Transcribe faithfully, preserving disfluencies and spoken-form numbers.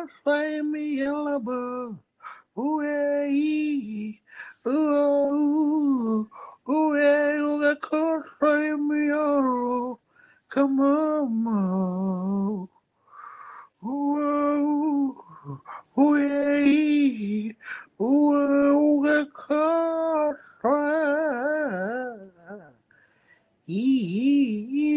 say me yellow, ooh, yeah, ooh, ooh, yeah, you got say me yellow, come on, mo. Ooh, ooh, yeah, ooh, you got say.